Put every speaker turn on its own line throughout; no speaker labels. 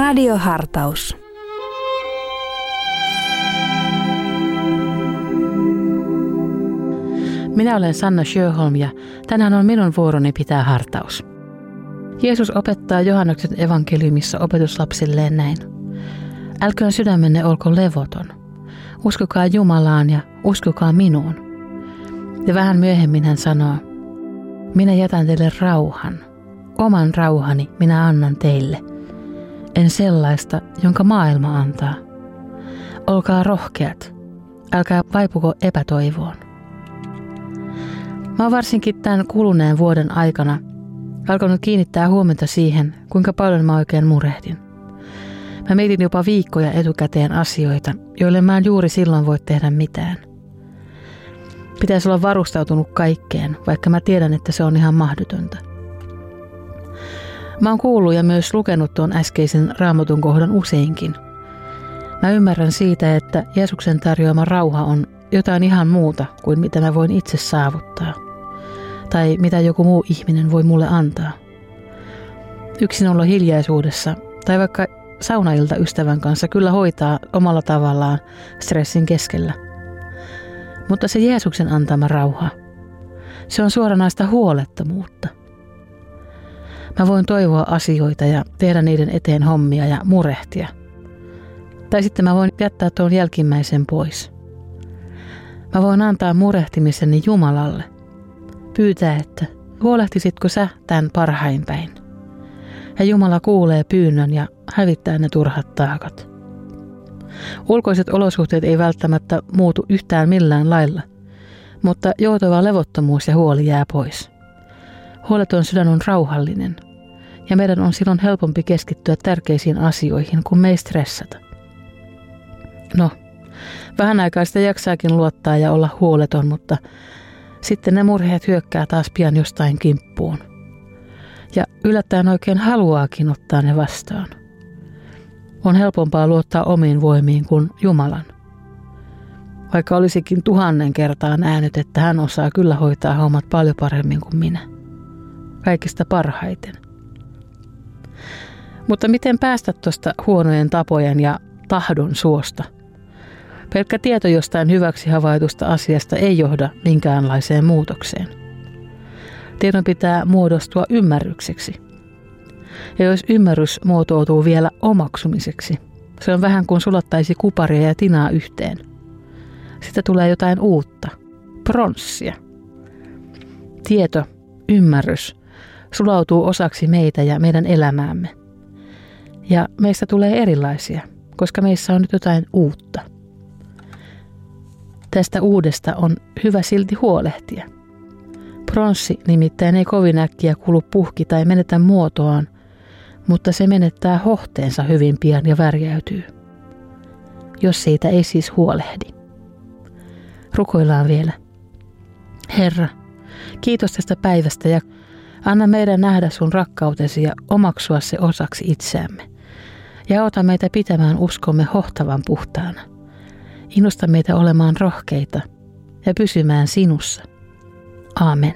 Radiohartaus.
Minä olen Sanna Sjöholm ja tänään on minun vuoroni pitää hartaus. Jeesus opettaa Johanneksen evankeliumissa opetuslapsilleen näin. Älköön sydämenne olko levoton. Uskokaa Jumalaan ja uskokaa minuun. Ja vähän myöhemmin hän sanoo, minä jätän teille rauhan. Oman rauhani minä annan teille. En sellaista, jonka maailma antaa. Olkaa rohkeat. Älkää vaipuko epätoivoon. Mä oon varsinkin tämän kuluneen vuoden aikana alkanut kiinnittää huomiota siihen, kuinka paljon mä oikein murehdin. Mä mietin jopa viikkoja etukäteen asioita, joille mä en juuri silloin voi tehdä mitään. Pitäisi olla varustautunut kaikkeen, vaikka mä tiedän, että se on ihan mahdotonta. Mä oon kuullut ja myös lukenut tuon äskeisen Raamatun kohdan useinkin. Mä ymmärrän siitä, että Jeesuksen tarjoama rauha on jotain ihan muuta kuin mitä mä voin itse saavuttaa. Tai mitä joku muu ihminen voi mulle antaa. Yksin olla hiljaisuudessa tai vaikka saunailta ystävän kanssa kyllä hoitaa omalla tavallaan stressin keskellä. Mutta se Jeesuksen antama rauha, se on suoranaista huolettomuutta. Mä voin toivoa asioita ja tehdä niiden eteen hommia ja murehtia. Tai sitten mä voin jättää tuon jälkimmäisen pois. Mä voin antaa murehtimiseni Jumalalle. Pyytää, että huolehtisitko sä tämän parhain päin. Ja Jumala kuulee pyynnön ja hävittää ne turhat taakat. Ulkoiset olosuhteet ei välttämättä muutu yhtään millään lailla, mutta joutava levottomuus ja huoli jää pois. Huoleton sydän on rauhallinen, ja meidän on silloin helpompi keskittyä tärkeisiin asioihin, kun me ei stressata. No, vähän aikaa sitä jaksaakin luottaa ja olla huoleton, mutta sitten ne murheet hyökkää taas pian jostain kimppuun. Ja yllättäen oikein haluaakin ottaa ne vastaan. On helpompaa luottaa omiin voimiin kuin Jumalan. Vaikka olisikin 1000 kertaa nähnyt, että hän osaa kyllä hoitaa hommat paljon paremmin kuin minä. Kaikista parhaiten. Mutta miten päästä tuosta huonojen tapojen ja tahdon suosta? Pelkkä tieto jostain hyväksi havaitusta asiasta ei johda minkäänlaiseen muutokseen. Tiedon pitää muodostua ymmärrykseksi. Ja jos ymmärrys muotoutuu vielä omaksumiseksi, se on vähän kuin sulattaisi kuparia ja tinaa yhteen. Sitten tulee jotain uutta, pronssia. Tieto, ymmärrys sulautuu osaksi meitä ja meidän elämäämme. Ja meistä tulee erilaisia, koska meissä on nyt jotain uutta. Tästä uudesta on hyvä silti huolehtia. Pronssi nimittäin ei kovin äkkiä kulu puhki tai menetä muotoaan, mutta se menettää hohteensa hyvin pian ja värjäytyy. Jos siitä ei siis huolehdi. Rukoillaan vielä. Herra, kiitos tästä päivästä ja anna meidän nähdä sun rakkautesi ja omaksua se osaksi itseämme. Ja auta meitä pitämään uskomme hohtavan puhtaana. Innosta meitä olemaan rohkeita ja pysymään sinussa. Aamen.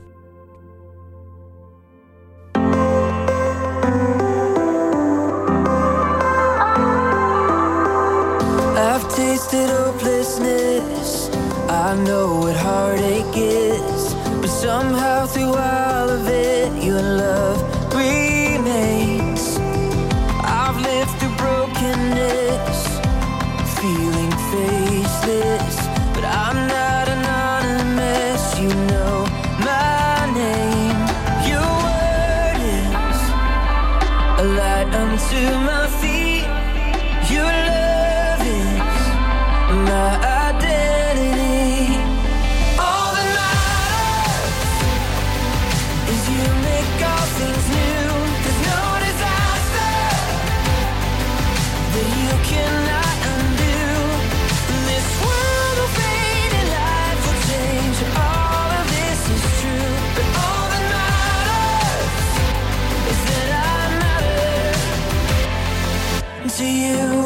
I've tasted hopelessness. I know what heartache is, but somehow through all of it, your love remains. I've lived through brokenness, feeling faceless, but I'm not anonymous. You know my name. Your word is a light unto my feet. Your love is my identity. All that matters is you make all things new. There's no disaster that you cannot undo. This world will fade and life will change. All of this is true, but all that matters is that I matter to you.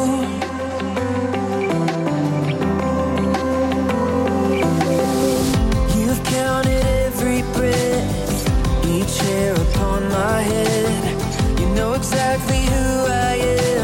You've counted every breath, each hair upon my head. You know exactly who I am.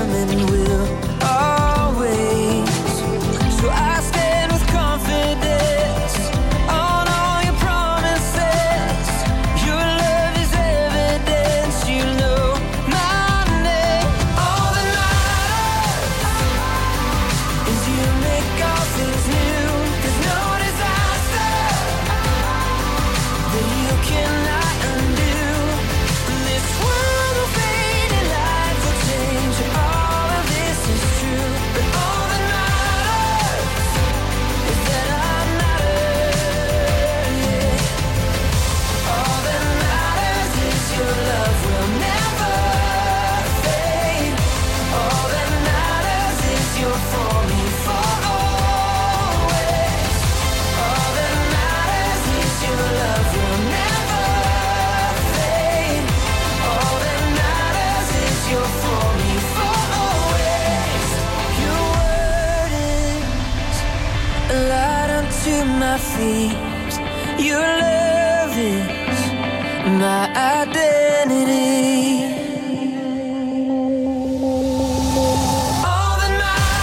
my feet. Your love is my identity. All that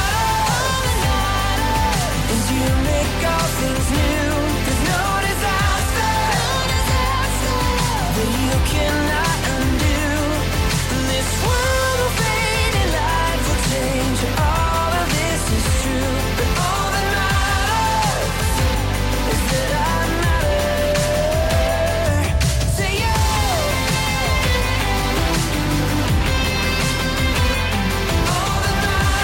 matters is you make all things new. There's no disaster that you cannot undo. This world will fade and life will change. All of this is true, but all that matters is that I matter. Say yeah. All that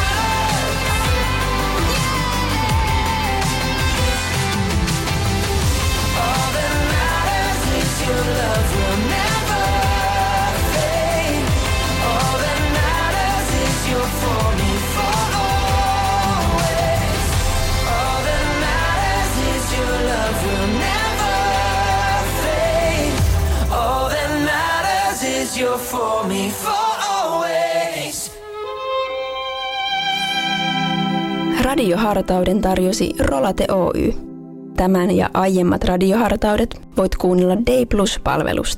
matters is your love will never fade. All that matters is you're for me for always. All that matters is your love will never fade. All that matters is you're for me for always.
Radiohartauden tarjosi Rolate Oy. Tämän ja aiemmat radiohartaudet voit kuunnella Day Plus-palvelusta.